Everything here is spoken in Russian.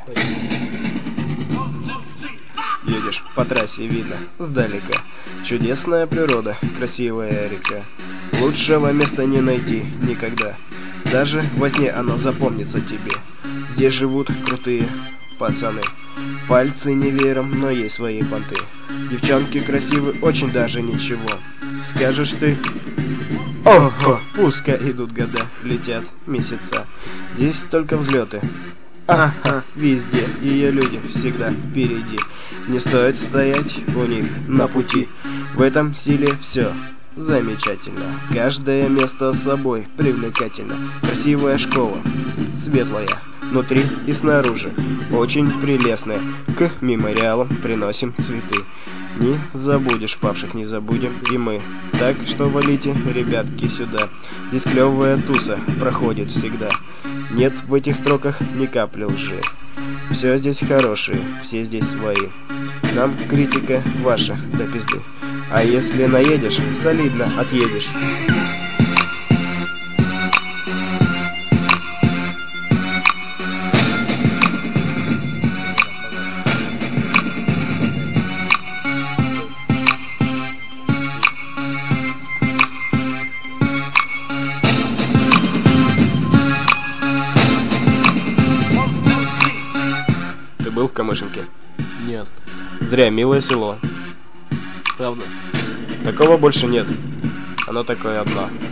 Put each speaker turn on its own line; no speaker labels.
Едешь по трассе, видно сдалека. Чудесная природа, красивая река. Лучшего места не найти никогда. Даже во сне оно запомнится тебе. Здесь живут крутые пацаны. Пальцы не веером, но есть свои понты. Девчонки красивы, очень даже ничего. Скажешь ты: ого, пускай идут года, летят месяца. Здесь только взлеты. Ага, везде ее люди всегда впереди. Не стоит стоять у них на пути. В этом силе все замечательно. Каждое место с собой привлекательно. Красивая школа, светлая, внутри и снаружи, очень прелестная. К мемориалам приносим цветы. Не забудешь павших, не забудем и мы. Так что валите, ребятки, сюда. Здесь клевая туса проходит всегда. Нет в этих строках ни капли лжи. Все здесь хорошие, все здесь свои. Нам критика ваша до пизды. А если наедешь, солидно отъедешь. Ты был в Камышинке?
Нет.
Зря, милое село.
Правда?
Такого больше нет. Оно такое одно.